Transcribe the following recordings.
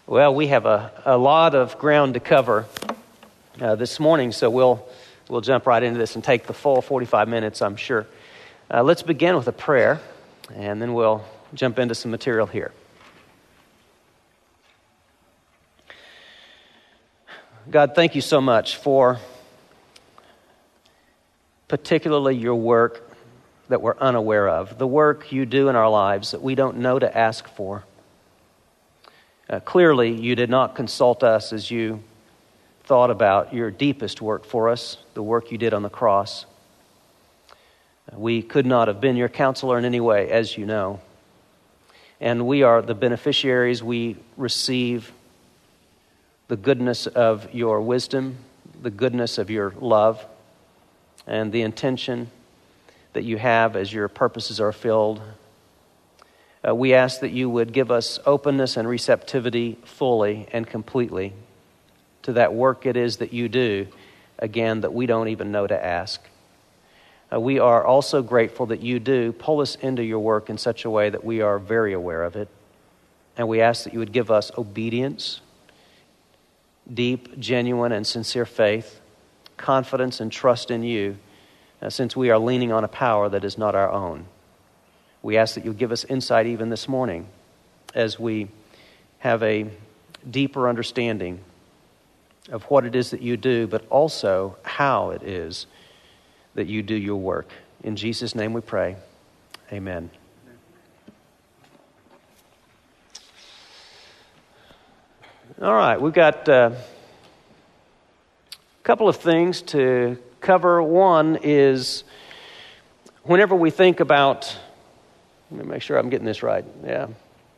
Well, we have a lot of ground to cover this morning, so we'll jump right into this and take the full 45 minutes, I'm sure. Let's begin with a prayer, and then we'll jump into some material here. God, thank you so much for particularly your work that we're unaware of, the work you do in our lives that we don't know to ask for. Clearly, you did not consult us as you thought about your deepest work for us, the work you did on the cross. We could not have been your counselor in any way, as you know. And we are the beneficiaries. We receive the goodness of your wisdom, the goodness of your love, and the intention that you have as your purposes are filled. We ask that you would give us openness and receptivity fully and completely to that work it is that you do, again, that we don't even know to ask. We are also grateful that you do pull us into your work in such a way that we are very aware of it. And we ask that you would give us obedience, deep, genuine, and sincere faith, confidence and trust in you, since we are leaning on a power that is not our own. We ask that you give us insight even this morning as we have a deeper understanding of what it is that you do, but also how it is that you do your work. In Jesus' name we pray. Amen. All right, we've got a couple of things to cover. One is whenever we think about, let me make sure I'm getting this right. Yeah.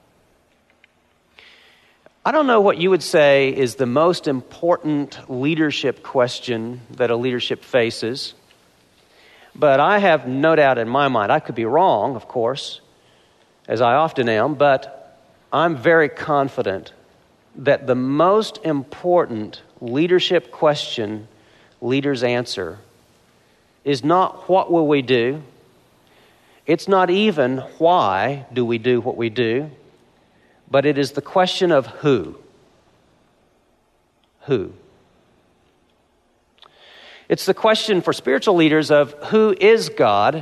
I don't know what you would say is the most important leadership question that a leadership faces, but I have no doubt in my mind, I could be wrong, of course, as I often am, but I'm very confident that the most important leadership question leaders answer is not what will we do. It's not even why do we do what we do, but it is the question of who. Who? It's the question for spiritual leaders of who is God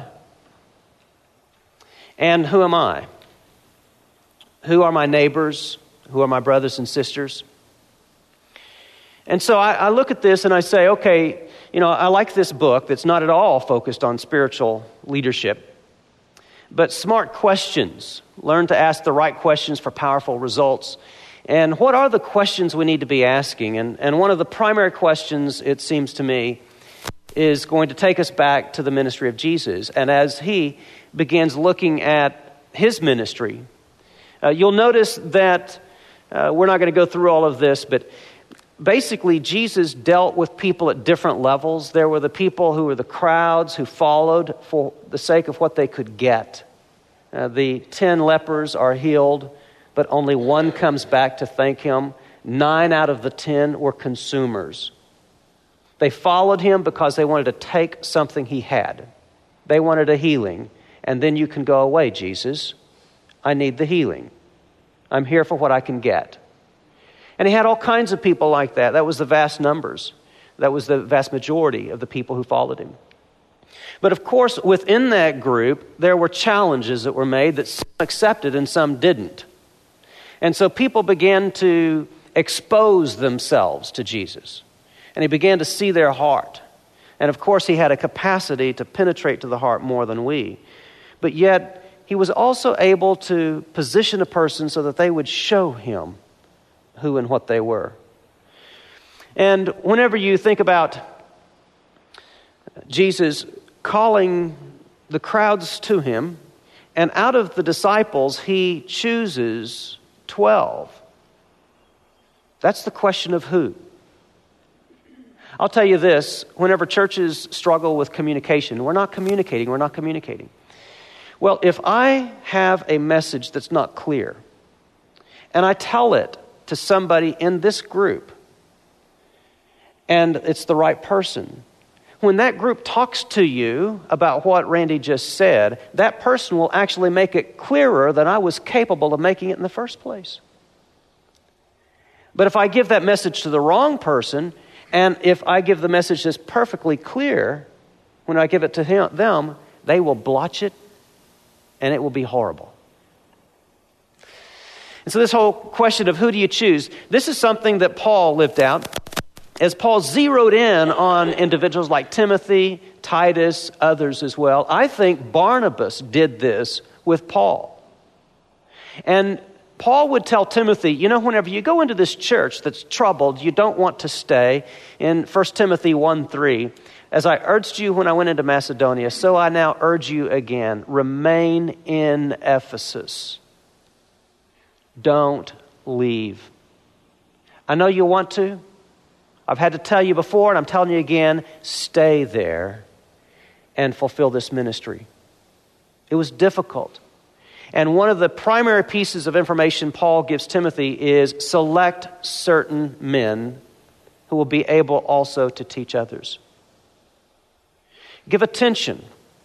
and who am I? Who are my neighbors? Who are my brothers and sisters? And so I look at this and I say, okay, I like this book that's not at all focused on spiritual leadership, but smart questions. Learn to ask the right questions for powerful results. And what are the questions we need to be asking? And one of the primary questions, it seems to me, is going to take us back to the ministry of Jesus. And as he begins looking at his ministry, you'll notice that we're not going to go through all of this, but basically, Jesus dealt with people at different levels. There were the people who were the crowds who followed for the sake of what they could get. The 10 lepers are healed, but only one comes back to thank him. 9 out of the 10 were consumers. They followed him because they wanted to take something he had. They wanted a healing. And then you can go away, Jesus. I need the healing. I'm here for what I can get. And he had all kinds of people like that. That was the vast numbers. That was the vast majority of the people who followed him. But of course, within that group, there were challenges that were made that some accepted and some didn't. And so people began to expose themselves to Jesus. And he began to see their heart. And of course, he had a capacity to penetrate to the heart more than we. But yet, he was also able to position a person so that they would show him who and what they were. And whenever you think about Jesus calling the crowds to him, and out of the disciples, he chooses 12. That's the question of who. I'll tell you this, whenever churches struggle with communication, we're not communicating. Well, if I have a message that's not clear, and I tell it to somebody in this group, and it's the right person, when that group talks to you about what Randy just said, that person will actually make it clearer than I was capable of making it in the first place. But if I give that message to the wrong person, and if I give the message that's perfectly clear, when I give it to them, they will blotch it, and it will be horrible. And so this whole question of who do you choose, this is something that Paul lived out. As Paul zeroed in on individuals like Timothy, Titus, others as well, I think Barnabas did this with Paul. And Paul would tell Timothy, you know, whenever you go into this church that's troubled, you don't want to stay. In 1 Timothy 1:3, as I urged you when I went into Macedonia, so I now urge you again, remain in Ephesus. Don't leave. I know you want to. I've had to tell you before, and I'm telling you again, stay there and fulfill this ministry. It was difficult. And one of the primary pieces of information Paul gives Timothy is select certain men who will be able also to teach others. Give attention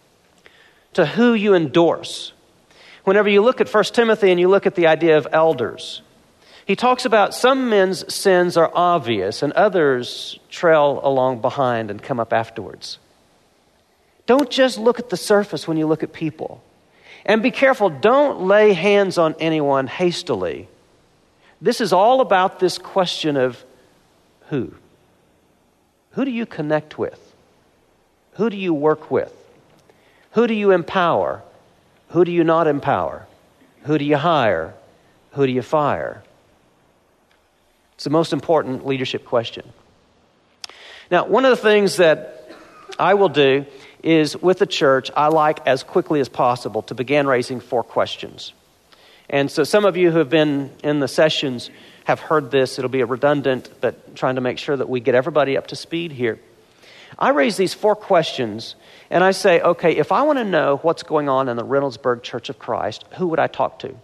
to who you endorse. Whenever you look at 1 Timothy and you look at the idea of elders, he talks about some men's sins are obvious and others trail along behind and come up afterwards. Don't just look at the surface when you look at people. And be careful, don't lay hands on anyone hastily. This is all about this question of who. Who do you connect with? Who do you work with? Who do you empower? Who do you not empower? Who do you hire? Who do you fire? It's the most important leadership question. Now, one of the things that I will do is with the church, I like as quickly as possible to begin raising 4 questions. And so some of you who have been in the sessions have heard this. It'll be redundant, but trying to make sure that we get everybody up to speed here. I raise these 4 questions, and I say, okay, if I want to know what's going on in the Reynoldsburg Church of Christ, who would I talk to?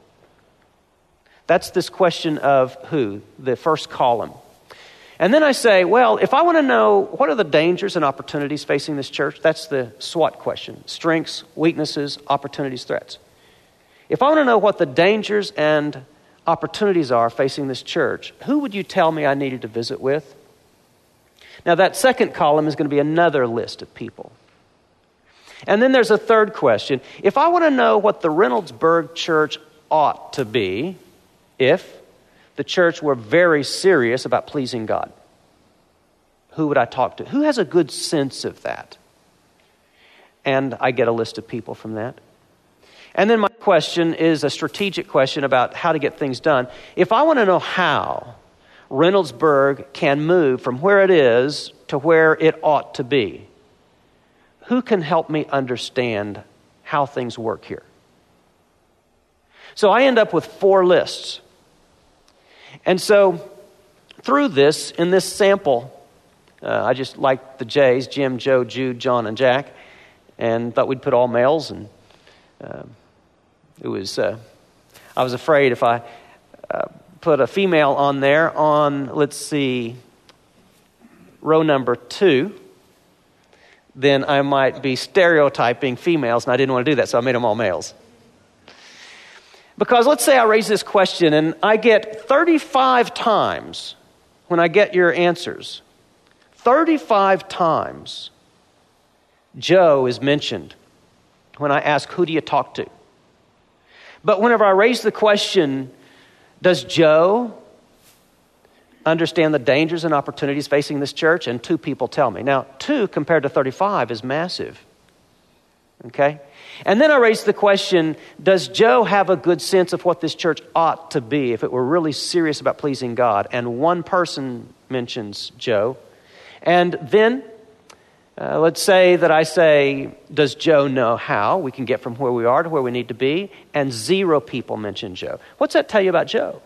That's this question of who, the first column. And then I say, well, if I want to know what are the dangers and opportunities facing this church, that's the SWOT question. Strengths, weaknesses, opportunities, threats. If I want to know what the dangers and opportunities are facing this church, who would you tell me I needed to visit with? Now that second column is going to be another list of people. And then there's a third question. If I want to know what the Reynoldsburg Church ought to be, if the church were very serious about pleasing God, who would I talk to? Who has a good sense of that? And I get a list of people from that. And then my question is a strategic question about how to get things done. If I want to know how Reynoldsburg can move from where it is to where it ought to be, who can help me understand how things work here? So I end up with 4 lists. And so through this, in this sample, I just liked the J's, Jim, Joe, Jude, John, and Jack, and thought we'd put all males. And I was afraid if I put a female on there on, let's see, row number 2, then I might be stereotyping females, and I didn't want to do that, so I made them all males. Because let's say I raise this question and I get 35 times when I get your answers, 35 times Joe is mentioned when I ask, who do you talk to? But whenever I raise the question, does Joe understand the dangers and opportunities facing this church? And 2 people tell me. Now, 2 compared to 35 is massive. Okay? And then I raise the question, does Joe have a good sense of what this church ought to be if it were really serious about pleasing God? And 1 person mentions Joe. And then let's say that I say, does Joe know how we can get from where we are to where we need to be? And 0 people mention Joe. What's that tell you about Joe?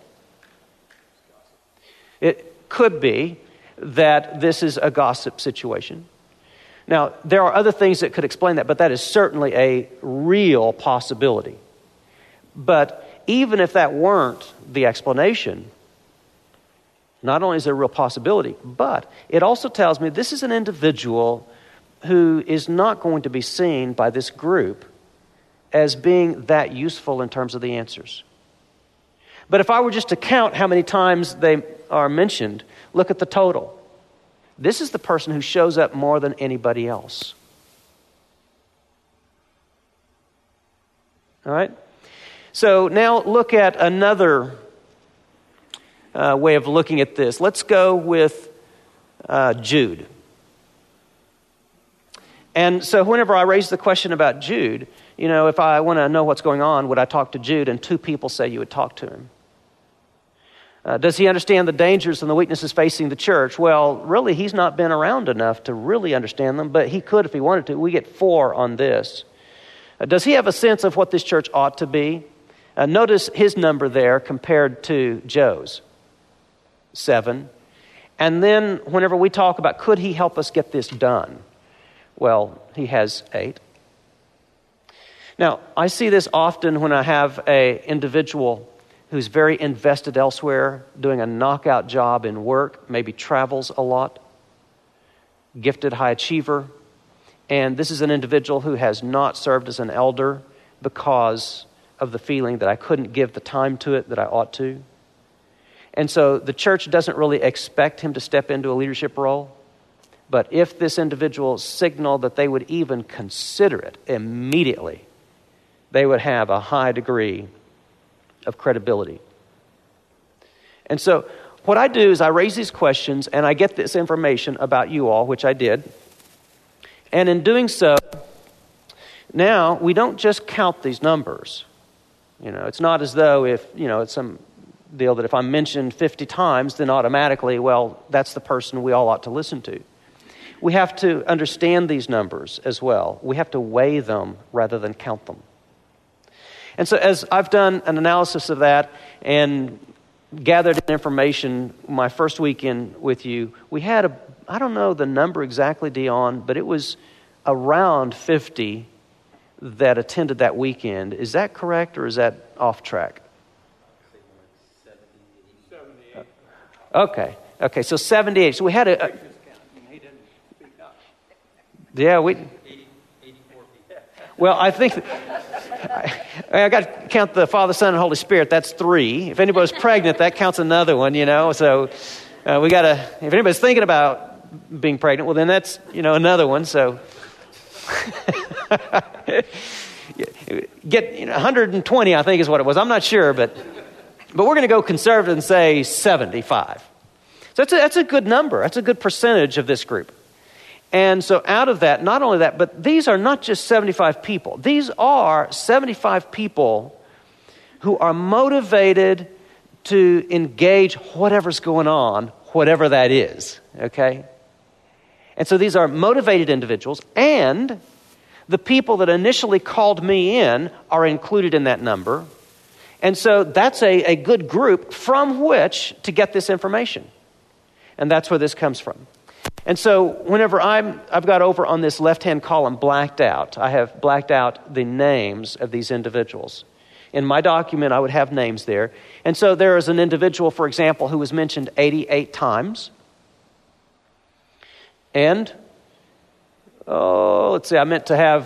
It could be that this is a gossip situation. Now, there are other things that could explain that, but that is certainly a real possibility. But even if that weren't the explanation, not only is there a real possibility, but it also tells me this is an individual who is not going to be seen by this group as being that useful in terms of the answers. But if I were just to count how many times they are mentioned, look at the total. This is the person who shows up more than anybody else. All right? So now look at another way of looking at this. Let's go with Jude. And so whenever I raise the question about Jude, if I want to know what's going on, would I talk to Jude? And 2 people say you would talk to him. Does he understand the dangers and the weaknesses facing the church? Well, really, he's not been around enough to really understand them, but he could if he wanted to. We get 4 on this. Does he have a sense of what this church ought to be? Notice his number there compared to Joe's, 7. And then whenever we talk about could he help us get this done? Well, he has 8. Now, I see this often when I have an individual who's very invested elsewhere, doing a knockout job in work, maybe travels a lot, gifted high achiever. And this is an individual who has not served as an elder because of the feeling that I couldn't give the time to it that I ought to. And so the church doesn't really expect him to step into a leadership role. But if this individual signaled that they would even consider it immediately, they would have a high degree of credibility. And so what I do is I raise these questions and I get this information about you all, which I did. And in doing so, now we don't just count these numbers. It's not as though if, it's some deal that if I'm mentioned 50 times, then automatically, well, that's the person we all ought to listen to. We have to understand these numbers as well. We have to weigh them rather than count them. And so as I've done an analysis of that and gathered information my first weekend with you, we had I don't know the number exactly, Dion, but it was around 50 that attended that weekend. Is that correct or is that off track? 78. Okay, so 78. So we had well, I think I got to count the Father, Son, and Holy Spirit. That's 3. If anybody's pregnant, that counts another one, So we got to. If anybody's thinking about being pregnant, well, then that's another one. So get 120, I think is what it was. I'm not sure, but we're going to go conservative and say 75. So that's a good number. That's a good percentage of this group. And so out of that, not only that, but these are not just 75 people. These are 75 people who are motivated to engage whatever's going on, whatever that is, okay? And so these are motivated individuals, and the people that initially called me in are included in that number. And so that's a good group from which to get this information. And that's where this comes from. And so whenever I've got over on this left-hand column blacked out, I have blacked out the names of these individuals. In my document, I would have names there. And so there is an individual, for example, who was mentioned 88 times. And, let's see, I meant to have,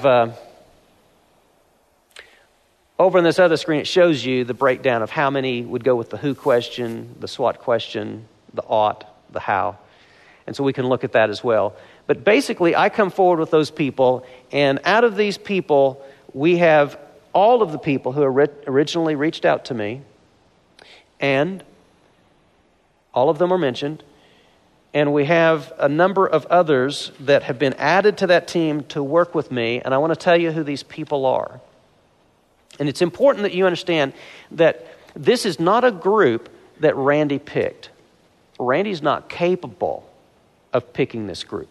over on this other screen, it shows you the breakdown of how many would go with the who question, the SWOT question, the ought, the how. And so we can look at that as well. But basically, I come forward with those people, and out of these people, we have all of the people who originally reached out to me, and all of them are mentioned, and we have a number of others that have been added to that team to work with me, and I want to tell you who these people are. And it's important that you understand that this is not a group that Randy picked. Randy's not capable of picking this group.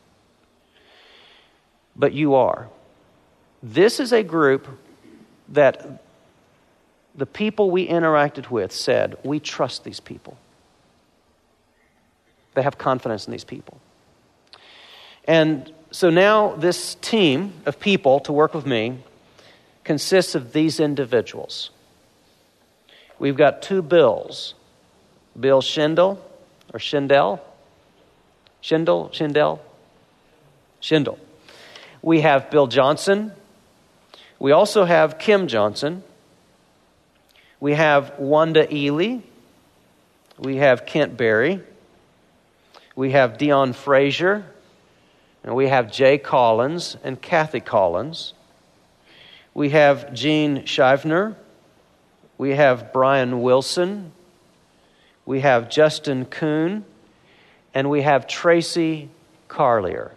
But you are. This is a group that the people we interacted with said, we trust these people. They have confidence in these people. And so now this team of people to work with me consists of these individuals. We've got 2 Bills. Bill Schindel, or Schindel. Schindel. We have Bill Johnson. We also have Kim Johnson. We have Wanda Ely. We have Kent Berry. We have Dion Frazier. And we have Jay Collins and Kathy Collins. We have Gene Shivner. We have Brian Wilson. We have Justin Kuhn. And we have Tracy Carlier.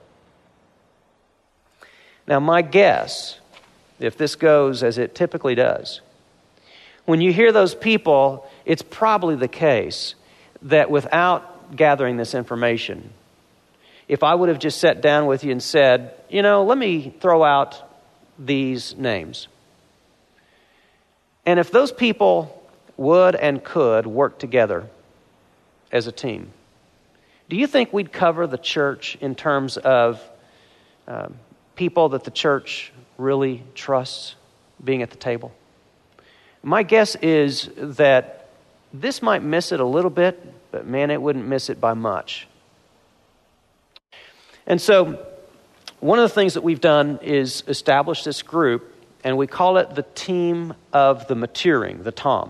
Now, my guess, if this goes as it typically does, when you hear those people, it's probably the case that without gathering this information, if I would have just sat down with you and said, let me throw out these names. And if those people would and could work together as a team, do you think we'd cover the church in terms of people that the church really trusts being at the table? My guess is that this might miss it a little bit, but man, it wouldn't miss it by much. And so one of the things that we've done is establish this group, and we call it the Team of the Maturing, the TOM.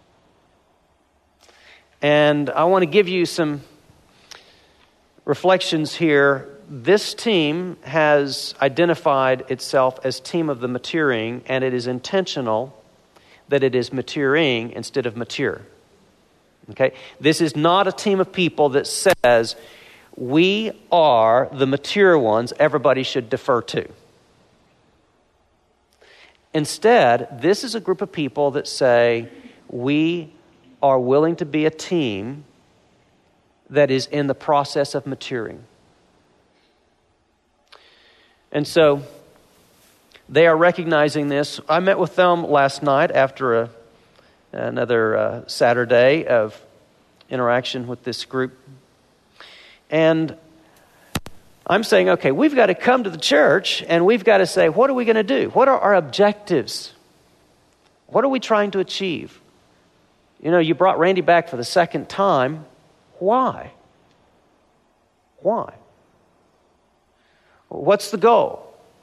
And I want to give you some reflections here. This team has identified itself as Team of the Maturing, and it is intentional that it is maturing instead of mature. Okay? This is not a team of people that says, we are the mature ones everybody should defer to. Instead, this is a group of people that say, we are willing to be a team that is in the process of maturing. And so, they are recognizing this. I met with them last night after another Saturday of interaction with this group. And I'm saying, okay, we've got to come to the church and we've got to say, what are we going to do? What are our objectives? What are we trying to achieve? You brought Randy back for the second time. Why? Why? What's the goal?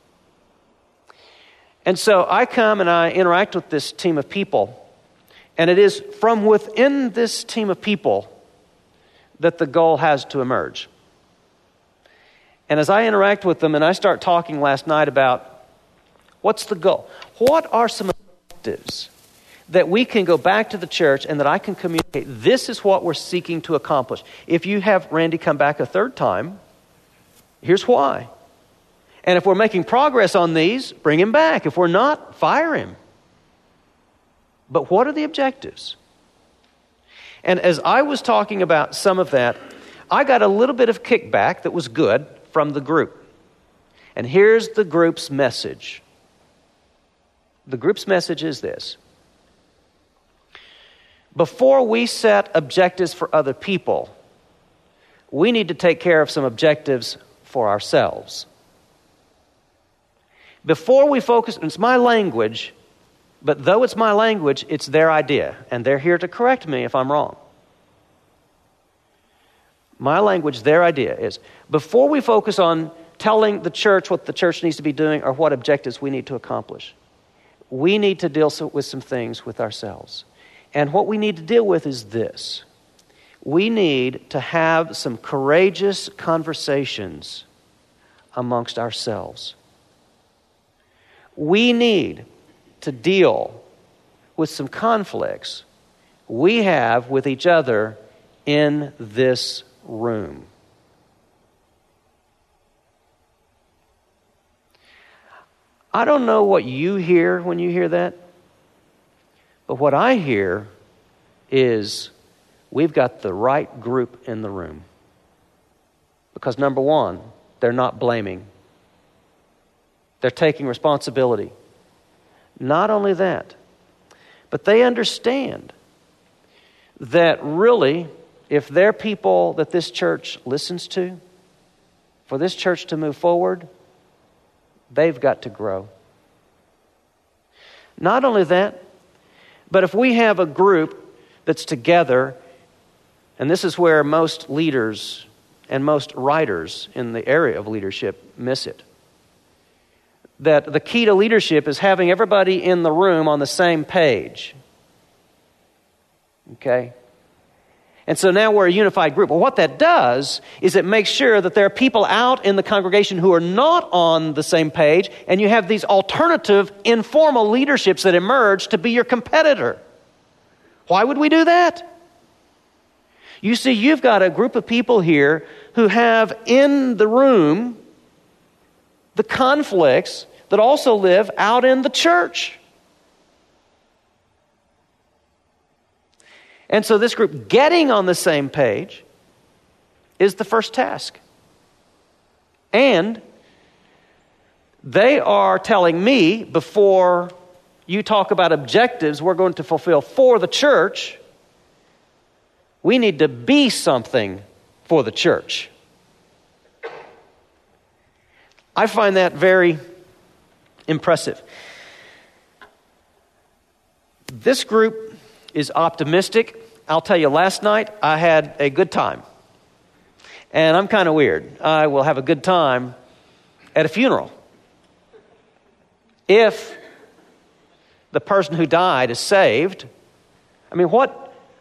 And so I come and I interact with this team of people, and it is from within this team of people that the goal has to emerge. And as I interact with them and I start talking last night about what's the goal, what are some objectives that we can go back to the church and that I can communicate, this is what we're seeking to accomplish. If you have Randy come back a third time, here's why. And if we're making progress on these, bring him back. If we're not, fire him. But what are the objectives? And as I was talking about some of that, I got a little bit of kickback that was good from the group. And here's the group's message. The group's message is this. Before we set objectives for other people, we need to take care of some objectives for ourselves. Before we focus, it's my language, but though it's my language, it's their idea, and they're here to correct me if I'm wrong. My language, their idea is, before we focus on telling the church what the church needs to be doing or what objectives we need to accomplish, we need to deal with some things with ourselves. And what we need to deal with is this. We need to have some courageous conversations amongst ourselves. We need to deal with some conflicts we have with each other in this room. I don't know what you hear when you hear that, but what I hear is we've got the right group in the room. Because number one, they're not blaming. They're taking responsibility. Not only that, but they understand that really, if they're people that this church listens to, for this church to move forward, they've got to grow. Not only that, but if we have a group that's together, and this is where most leaders and most writers in the area of leadership miss it, that the key to leadership is having everybody in the room on the same page. Okay? And so now we're a unified group. Well, what that does is it makes sure that there are people out in the congregation who are not on the same page, and you have these alternative, informal leaderships that emerge to be your competitor. Why would we do that? You see, you've got a group of people here who have in the room the conflicts that also live out in the church. And so this group getting on the same page is the first task. And they are telling me, before you talk about objectives we're going to fulfill for the church, we need to be something for the church. I find that very impressive. This group is optimistic. I'll tell you, last night I had a good time. And I'm kind of weird. I will have a good time at a funeral if the person who died is saved. I mean, what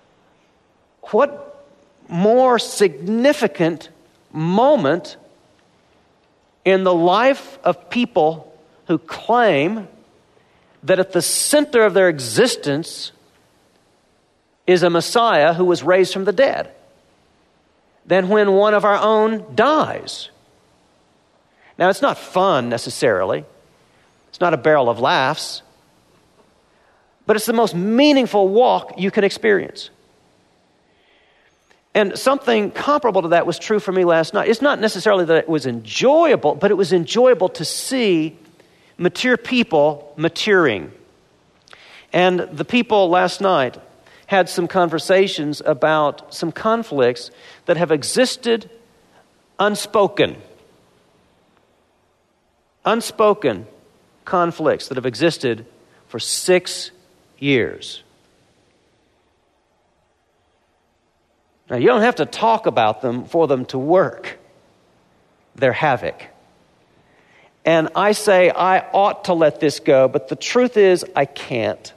more significant moment in the life of people who claim that at the center of their existence is a Messiah who was raised from the dead than when one of our own dies. Now, it's not fun necessarily. It's not a barrel of laughs. But it's the most meaningful walk you can experience. And something comparable to that was true for me last night. It's not necessarily that it was enjoyable, but it was enjoyable to see mature people maturing. And the people last night had some conversations about some conflicts that have existed unspoken. Unspoken conflicts that have existed for 6 years. Now, you don't have to talk about them for them to work. They're havoc. And I say I ought to let this go, but the truth is I can't.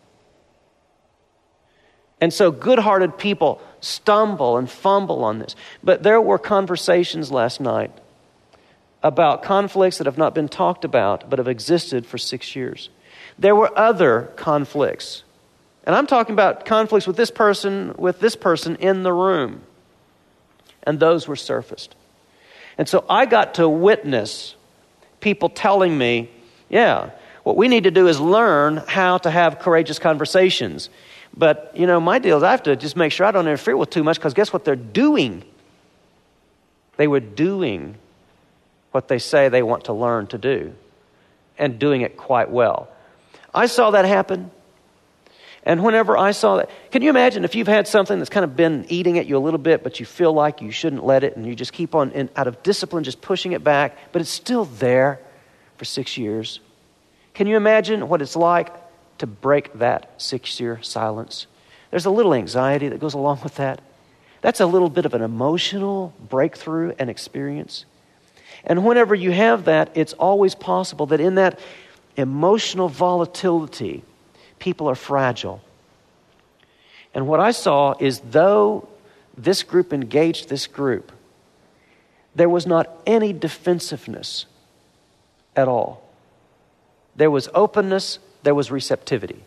And so good-hearted people stumble and fumble on this. But there were conversations last night about conflicts that have not been talked about, but have existed for 6 years. There were other conflicts. And I'm talking about conflicts with this person in the room. And those were surfaced. And so I got to witness people telling me, yeah, what we need to do is learn how to have courageous conversations. But, my deal is I have to just make sure I don't interfere with too much, because guess what they're doing? They were doing what they say they want to learn to do, and doing it quite well. I saw that happen. And whenever I saw that, can you imagine if you've had something that's kind of been eating at you a little bit, but you feel like you shouldn't let it, and you just keep on, out of discipline, just pushing it back, but it's still there for 6 years. Can you imagine what it's like to break that 6-year silence? There's a little anxiety that goes along with that. That's a little bit of an emotional breakthrough and experience. And whenever you have that, it's always possible that in that emotional volatility, people are fragile. And what I saw is, though this group engaged this group, there was not any defensiveness at all. There was openness, there was receptivity.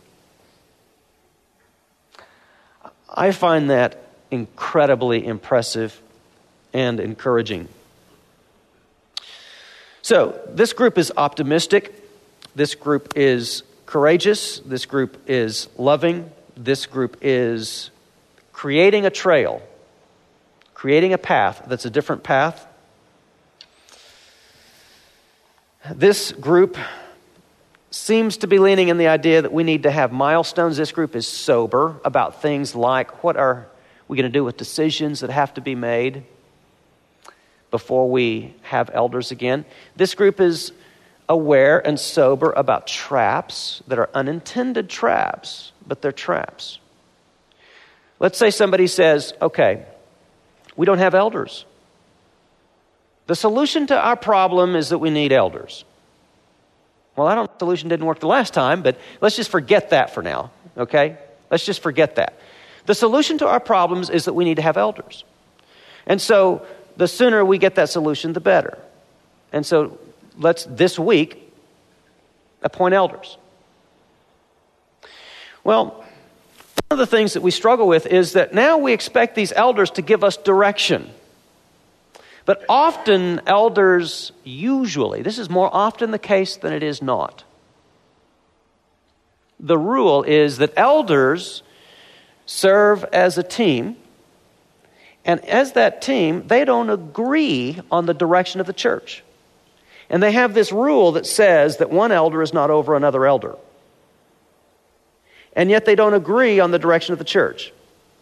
I find that incredibly impressive and encouraging. So, this group is optimistic. This group is courageous. This group is loving. This group is creating a trail, creating a path that's a different path. This group seems to be leaning in the idea that we need to have milestones. This group is sober about things like, what are we going to do with decisions that have to be made before we have elders again? This group is aware and sober about traps that are unintended traps, but they're traps. Let's say somebody says, okay, we don't have elders. The solution to our problem is that we need elders. Well, the solution didn't work the last time, but let's just forget that for now, okay? Let's just forget that. The solution to our problems is that we need to have elders. And so the sooner we get that solution, the better. And so let's, this week, appoint elders. Well, one of the things that we struggle with is that now we expect these elders to give us direction. But often elders, usually, this is more often the case than it is not. The rule is that elders serve as a team, and as that team, they don't agree on the direction of the church. And they have this rule that says that one elder is not over another elder. And yet they don't agree on the direction of the church.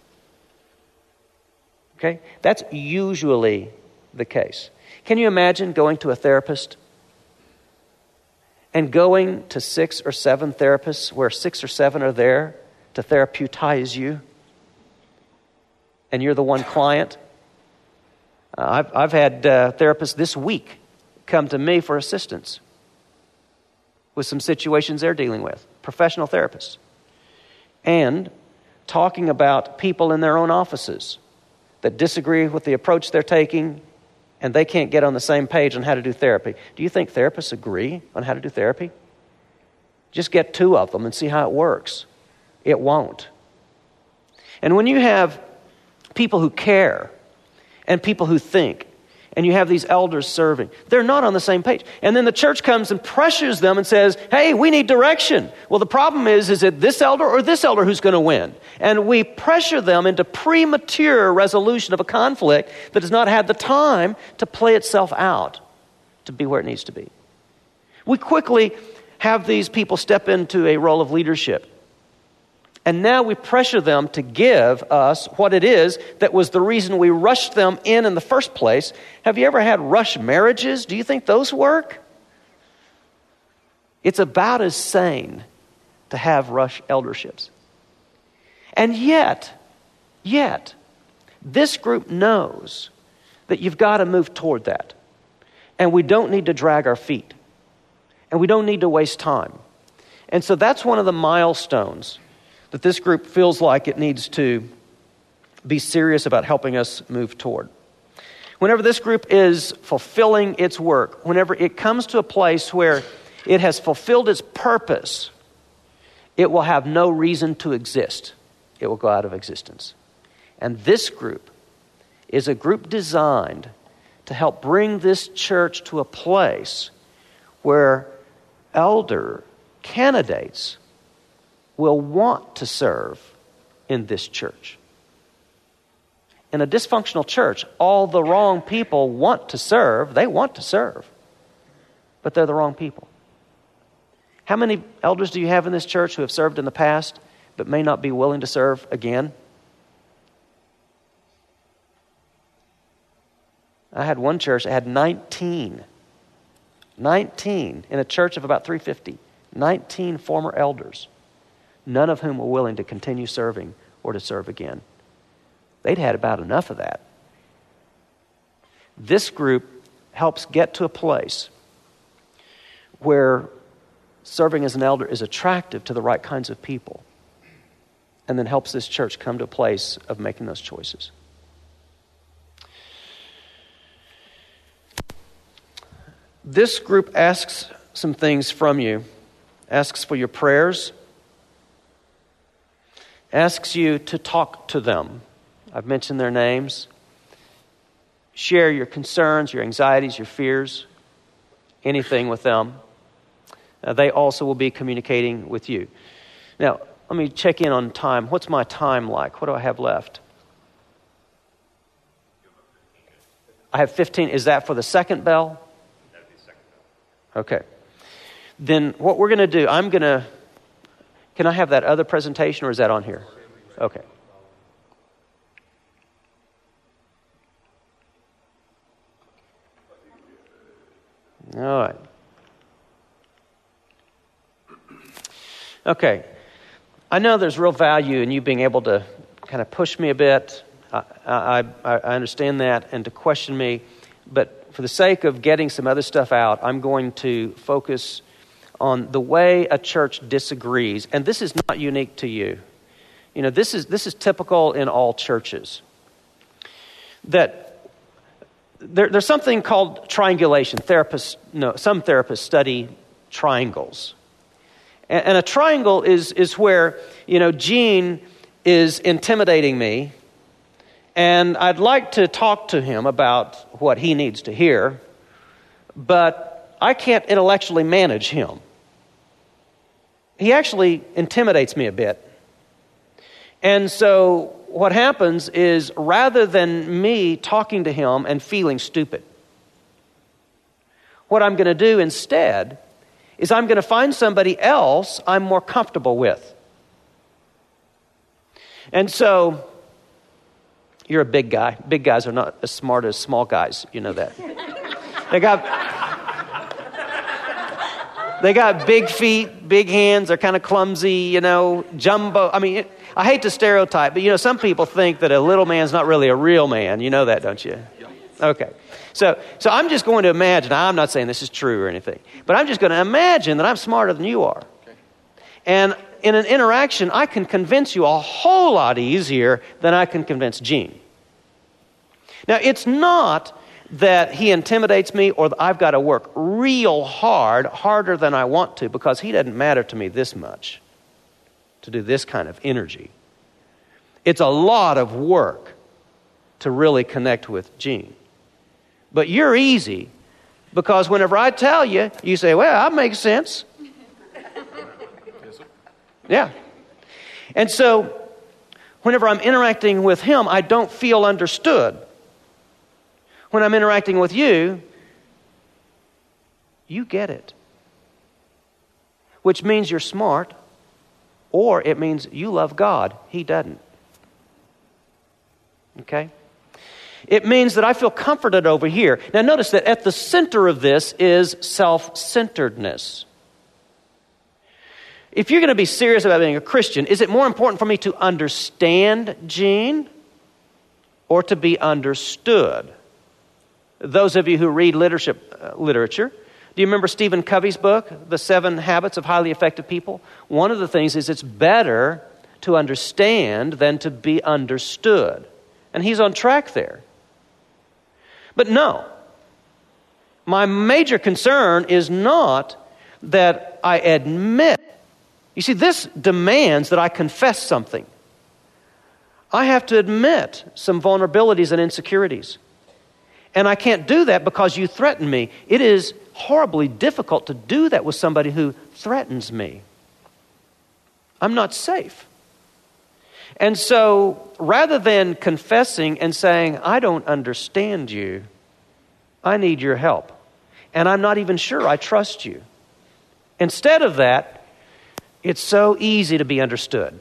Okay? That's usually the case. Can you imagine going to a therapist and going to 6 or 7 therapists where 6 or 7 are there to therapeutize you, and you're the one client? I've had therapists this week come to me for assistance with some situations they're dealing with, professional therapists, and talking about people in their own offices that disagree with the approach they're taking, and they can't get on the same page on how to do therapy. Do you think therapists agree on how to do therapy? Just get 2 of them and see how it works. It won't. And when you have people who care and people who think, and you have these elders serving, they're not on the same page. And then the church comes and pressures them and says, hey, we need direction. Well, the problem is it this elder or this elder who's going to win? And we pressure them into premature resolution of a conflict that has not had the time to play itself out to be where it needs to be. We quickly have these people step into a role of leadership. And now we pressure them to give us what it is that was the reason we rushed them in the first place. Have you ever had rush marriages? Do you think those work? It's about as sane to have rush elderships. And yet, this group knows that you've got to move toward that. And we don't need to drag our feet. And we don't need to waste time. And so that's one of the milestones that this group feels like it needs to be serious about helping us move toward. Whenever this group is fulfilling its work, whenever it comes to a place where it has fulfilled its purpose, it will have no reason to exist. It will go out of existence. And this group is a group designed to help bring this church to a place where elder candidates will want to serve in this church. In a dysfunctional church, all the wrong people want to serve. They want to serve, but they're the wrong people. How many elders do you have in this church who have served in the past but may not be willing to serve again? I had one church that had 19 in a church of about 350. 19 former elders, none of whom were willing to continue serving or to serve again. They'd had about enough of that. This group helps get to a place where serving as an elder is attractive to the right kinds of people, and then helps this church come to a place of making those choices. This group asks some things from you, asks for your prayers, asks you to talk to them. I've mentioned their names. Share your concerns, your anxieties, your fears, anything with them. They also will be communicating with you. Now, let me check in on time. What's my time like? What do I have left? I have 15. Is that for the second bell? That'd be the second bell. Okay. Then what we're going to do, can I have that other presentation, or is that on here? Okay. All right. Okay. I know there's real value in you being able to kind of push me a bit. I understand that, and to question me. But for the sake of getting some other stuff out, I'm going to focus on the way a church disagrees. And this is not unique to you. This is typical in all churches. That there's something called triangulation. Some therapists study triangles. And a triangle is where, Gene is intimidating me, and I'd like to talk to him about what he needs to hear, but I can't intellectually manage him. He actually intimidates me a bit. And so what happens is, rather than me talking to him and feeling stupid, what I'm going to do instead is I'm going to find somebody else I'm more comfortable with. And so, you're a big guy. Big guys are not as smart as small guys. You know that. They got big feet, big hands. They're kind of clumsy, jumbo. I hate to stereotype, but some people think that a little man's not really a real man. You know that, don't you? Okay. So I'm just going to imagine. I'm not saying this is true or anything, but I'm just going to imagine that I'm smarter than you are. Okay. And in an interaction, I can convince you a whole lot easier than I can convince Gene. Now, it's not that he intimidates me or that I've got to work real hard, harder than I want to, because he doesn't matter to me this much to do this kind of energy. It's a lot of work to really connect with Gene. But you're easy, because whenever I tell you, you say, well, that makes sense. Yeah. And so, whenever I'm interacting with him, I don't feel understood. When I'm interacting with you, you get it. Which means you're smart, or it means you love God. He doesn't. Okay? It means that I feel comforted over here. Now notice that at the center of this is self-centeredness. If you're going to be serious about being a Christian, is it more important for me to understand Gene or to be understood? Those of you who read literature, do you remember Stephen Covey's book, The 7 Habits of Highly Effective People? One of the things is it's better to understand than to be understood. And he's on track there. But no, my major concern is not that I admit. You see, this demands that I confess something. I have to admit some vulnerabilities and insecurities. And I can't do that because you threaten me. It is horribly difficult to do that with somebody who threatens me. I'm not safe. And so, rather than confessing and saying, I don't understand you, I need your help, and I'm not even sure I trust you. Instead of that, it's so easy to be understood.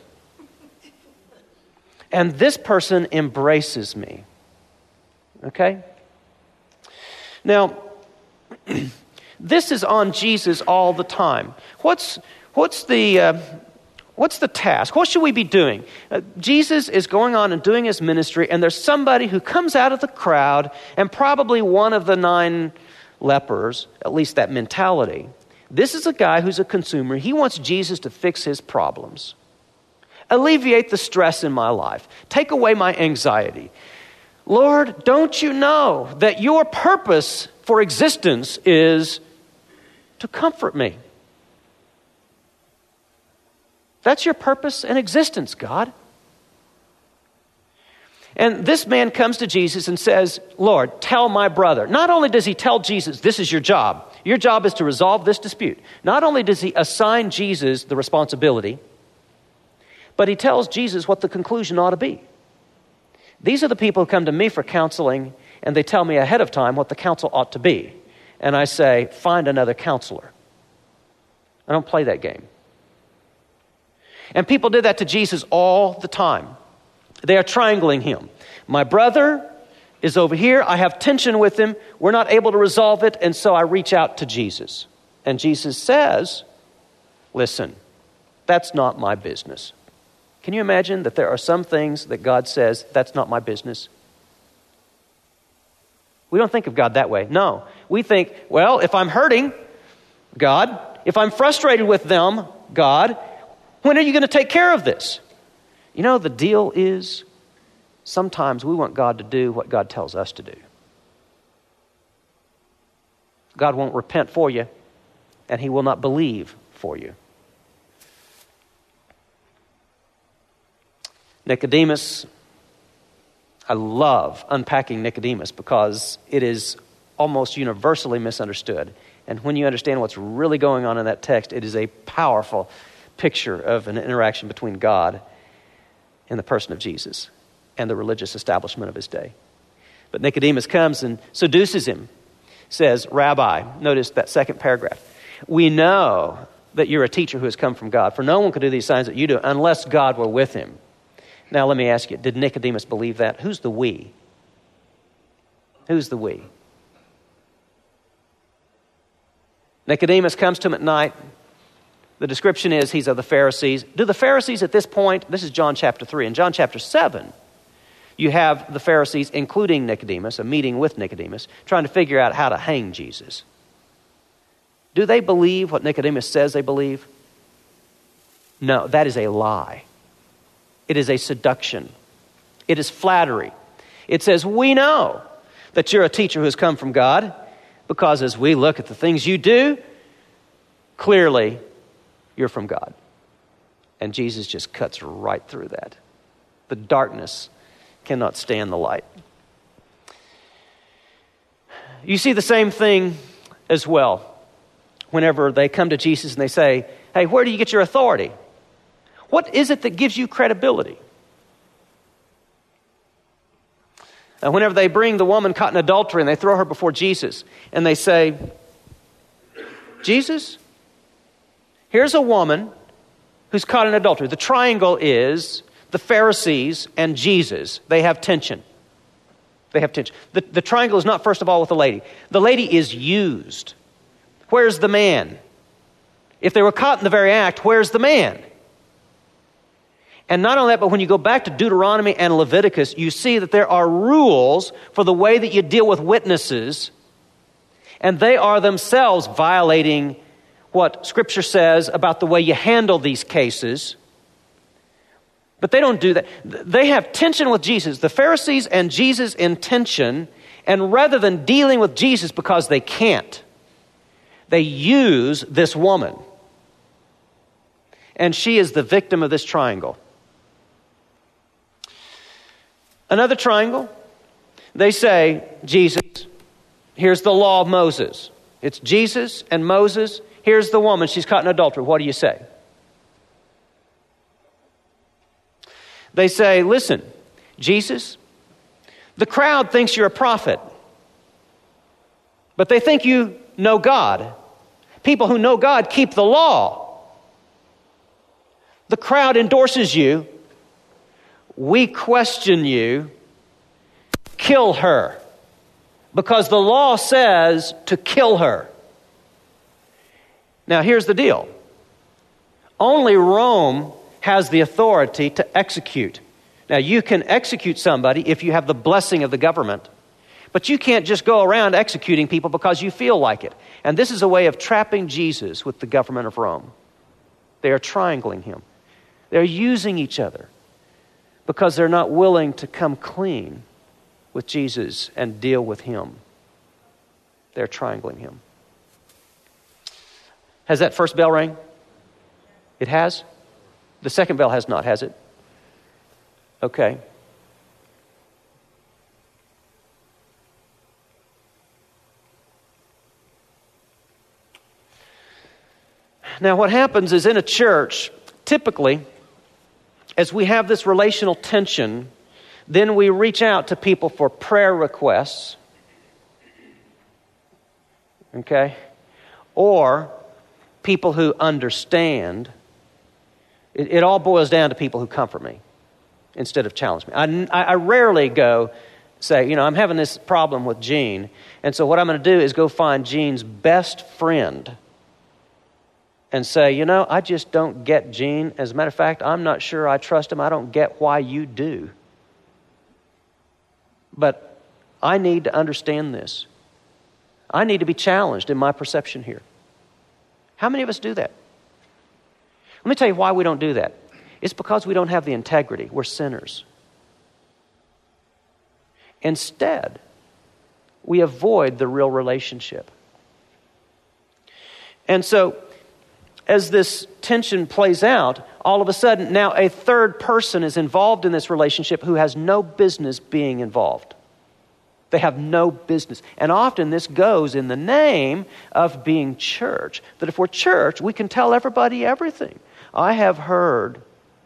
And this person embraces me. Okay? Now, this is on Jesus all the time. What's the task? What should we be doing? Jesus is going on and doing his ministry, and there's somebody who comes out of the crowd, and probably one of the 9 lepers, at least that mentality. This is a guy who's a consumer. He wants Jesus to fix his problems, alleviate the stress in my life, take away my anxiety. Lord, don't you know that your purpose for existence is to comfort me? That's your purpose and existence, God. And this man comes to Jesus and says, Lord, tell my brother. Not only does he tell Jesus, this is your job. Your job is to resolve this dispute. Not only does he assign Jesus the responsibility, but he tells Jesus what the conclusion ought to be. These are the people who come to me for counseling, and they tell me ahead of time what the counsel ought to be. And I say, find another counselor. I don't play that game. And people did that to Jesus all the time. They are triangling him. My brother is over here. I have tension with him. We're not able to resolve it, and so I reach out to Jesus. And Jesus says, listen, that's not my business. Can you imagine that there are some things that God says, that's not my business? We don't think of God that way. No. We think, well, if I'm hurting, God, if I'm frustrated with them, God, when are you going to take care of this? You know, the deal is sometimes we want God to do what God tells us to do. God won't repent for you, and he will not believe for you. Nicodemus, I love unpacking Nicodemus because it is almost universally misunderstood. And when you understand what's really going on in that text, it is a powerful picture of an interaction between God and the person of Jesus and the religious establishment of his day. But Nicodemus comes and seduces him, says, Rabbi, notice that second paragraph, we know that you're a teacher who has come from God, for no one could do these signs that you do unless God were with him. Now let me ask you, did Nicodemus believe that? Who's the we? Who's the we? Nicodemus comes to him at night. The description is he's of the Pharisees. Do the Pharisees at this point, this is John chapter 3. In John chapter 7, you have the Pharisees, including Nicodemus, a meeting with Nicodemus, trying to figure out how to hang Jesus. Do they believe what Nicodemus says they believe? No, that is a lie. It is a seduction. It is flattery. It says, we know that you're a teacher who has come from God, because as we look at the things you do, clearly you're from God. And Jesus just cuts right through that. The darkness cannot stand the light. You see the same thing as well whenever they come to Jesus and they say, hey, where do you get your authority? What is it that gives you credibility? And whenever they bring the woman caught in adultery and they throw her before Jesus and they say, Jesus, here's a woman who's caught in adultery. The triangle is the Pharisees and Jesus. They have tension. They have tension. The triangle is not, first of all, with the lady. The lady is used. Where's the man? If they were caught in the very act, where's the man? And not only that, but when you go back to Deuteronomy and Leviticus, you see that there are rules for the way that you deal with witnesses, and they are themselves violating what Scripture says about the way you handle these cases. But they don't do that. They have tension with Jesus. The Pharisees and Jesus in tension, and rather than dealing with Jesus because they can't, they use this woman. And she is the victim of this triangle. Another triangle, they say, Jesus, here's the law of Moses. It's Jesus and Moses. Here's the woman. She's caught in adultery. What do you say? They say, listen, Jesus, the crowd thinks you're a prophet, but they think you know God. People who know God keep the law. The crowd endorses you. We question you. Kill her. Because the law says to kill her. Now here's the deal. Only Rome has the authority to execute. Now you can execute somebody if you have the blessing of the government. But you can't just go around executing people because you feel like it. And this is a way of trapping Jesus with the government of Rome. They are triangling him. They're using each other because they're not willing to come clean with Jesus and deal with him. They're triangling him. Has that first bell rang? It has? The second bell has not, has it? Okay. Now what happens is in a church, typically, as we have this relational tension, then we reach out to people for prayer requests. Okay? Or people who understand. It all boils down to people who comfort me instead of challenge me. I rarely go say, I'm having this problem with Gene, and so what I'm going to do is go find Gene's best friend and say, I just don't get Gene. As a matter of fact, I'm not sure I trust him. I don't get why you do. But I need to understand this. I need to be challenged in my perception here. How many of us do that? Let me tell you why we don't do that. It's because we don't have the integrity. We're sinners. Instead, we avoid the real relationship. And so, as this tension plays out, all of a sudden, now a third person is involved in this relationship who has no business being involved. They have no business. And often this goes in the name of being church. That if we're church, we can tell everybody everything. I have heard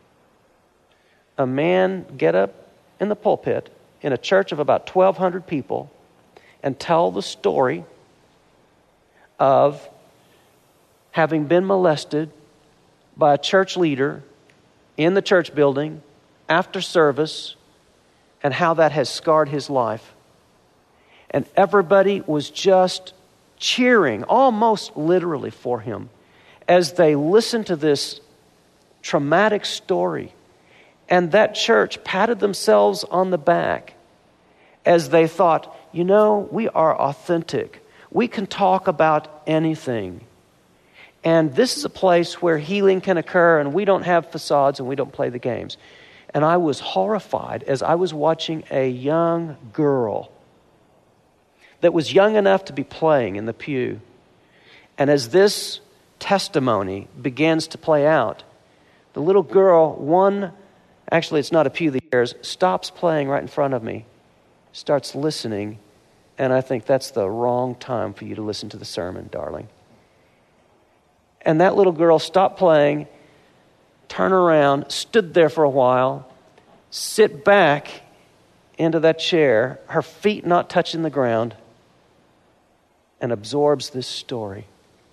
a man get up in the pulpit in a church of about 1,200 people and tell the story of having been molested by a church leader in the church building after service and how that has scarred his life. And everybody was just cheering, almost literally, for him as they listened to this traumatic story. And that church patted themselves on the back as they thought, you know, we are authentic. We can talk about anything. And this is a place where healing can occur, and we don't have facades and we don't play the games. And I was horrified as I was watching a young girl that was young enough to be playing in the pew. And as this testimony begins to play out, the little girl, actually it's not a pew, the years, stops playing right in front of me, starts listening, and I think that's the wrong time for you to listen to the sermon, darling. And that little girl stopped playing, turned around, stood there for a while, sit back into that chair, her feet not touching the ground, and absorbs this story.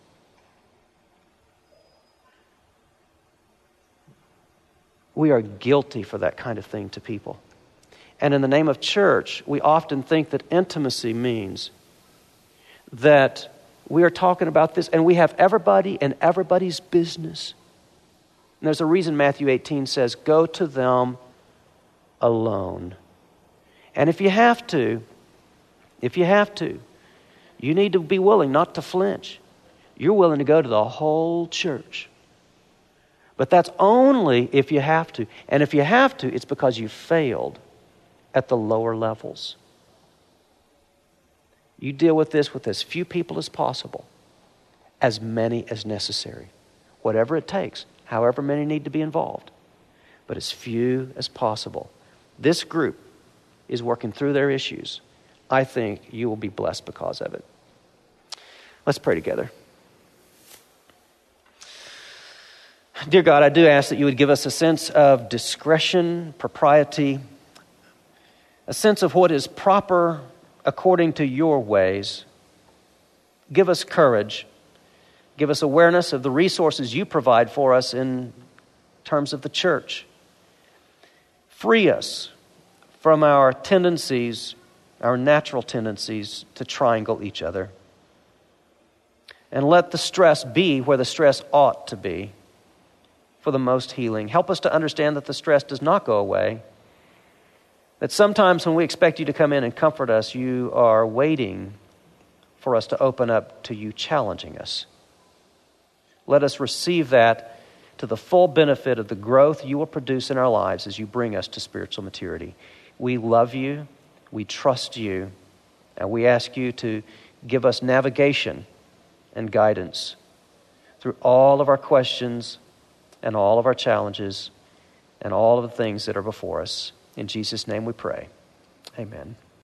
We are guilty for that kind of thing to people. And in the name of church, we often think that intimacy means that we are talking about this and we have everybody and everybody's business. And there's a reason Matthew 18 says, go to them alone. And if you have to, you need to be willing not to flinch. You're willing to go to the whole church. But that's only if you have to. And if you have to, it's because you failed at the lower levels. You deal with this with as few people as possible, as many as necessary. Whatever it takes, however many need to be involved, but as few as possible. This group is working through their issues. I think you will be blessed because of it. Let's pray together. Dear God, I do ask that you would give us a sense of discretion, propriety, a sense of what is proper according to your ways. Give us courage. Give us awareness of the resources you provide for us in terms of the church. Free us from our tendencies, our natural tendencies to triangle each other. And let the stress be where the stress ought to be for the most healing. Help us to understand that the stress does not go away. That sometimes when we expect you to come in and comfort us, you are waiting for us to open up to you challenging us. Let us receive that to the full benefit of the growth you will produce in our lives as you bring us to spiritual maturity. We love you, we trust you, and we ask you to give us navigation and guidance through all of our questions and all of our challenges and all of the things that are before us. In Jesus' name we pray. Amen.